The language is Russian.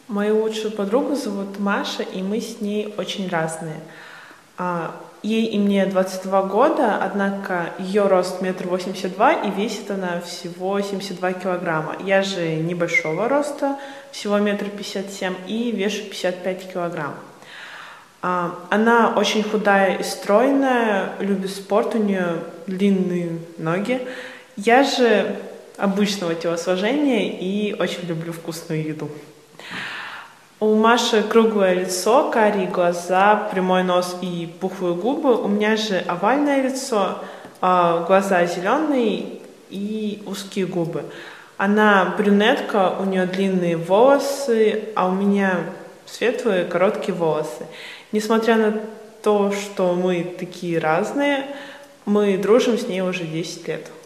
Мою лучшую подругу зовут Маша, и мы с ней очень разные. Ей и мне 22 года, однако ее рост 1,82 м, и весит она всего 72 килограмма. Я же небольшого роста, всего 1,57 м, и вешу 55 килограмм. Она очень худая и стройная, любит спорт, у нее длинные ноги. Я же обычного телосложения и очень люблю вкусную еду. У Маши круглое лицо, карие глаза, прямой нос и пухлые губы. У меня же овальное лицо, глаза зеленые и узкие губы. Она брюнетка, у нее длинные волосы, а у меня светлые короткие волосы. Несмотря на то, что мы такие разные, мы дружим с ней уже 10 лет.